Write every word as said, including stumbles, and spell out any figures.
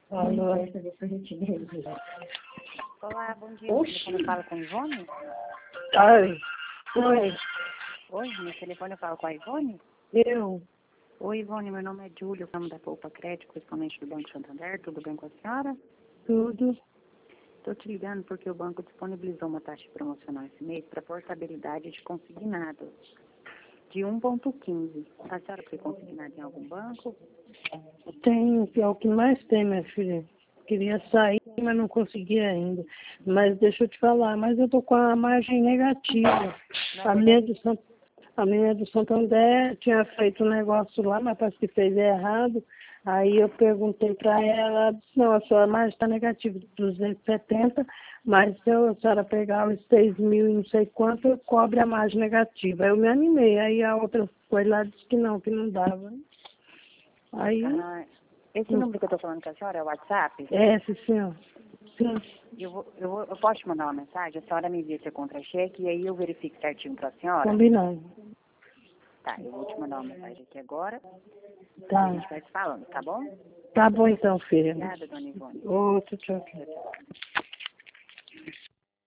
Alô? Olá, bom dia. Oxi. Meu telefone fala com a Ivone? Ai, oi, Oi, meu telefone eu falo com a Ivone? eu, Oi, Ivone, meu nome é Júlio, eu chamo da Poupa Crédito, correspondente do Banco Santander. Tudo bem com a senhora? tudo. Estou te ligando porque o banco disponibilizou uma taxa promocional esse mês para portabilidade de consignado de um ponto quinze. A senhora foi consignada em algum banco? Tem, é o que mais tem, minha filha. Queria sair, mas não consegui ainda. Mas deixa eu te falar, mas eu tô com a margem negativa. Na A minha verdade, do, Sant- a minha do Santander tinha feito um negócio lá, mas parece que fez errado. Aí eu perguntei para ela, ela disse, não, a sua margem está negativa de duzentos e setenta, mas se a senhora pegar os seis mil e não sei quanto, eu cobre a margem negativa. Aí eu me animei, aí a outra foi lá e disse que não, que não dava. Aí, ah, esse número que eu estou falando com a senhora é o WhatsApp? é, sim, senhor. Sim, Eu, vou, eu, vou, eu posso te mandar uma mensagem? A senhora me envia seu contra-cheque e aí eu verifico certinho para a senhora? combinado. Tá, eu vou te mandar uma mensagem aqui agora e a Tá. gente vai se falando, tá bom? Tá bom então, filha. Obrigada, dona Ivone. Outro, tchau, tchau. Tchau, tchau.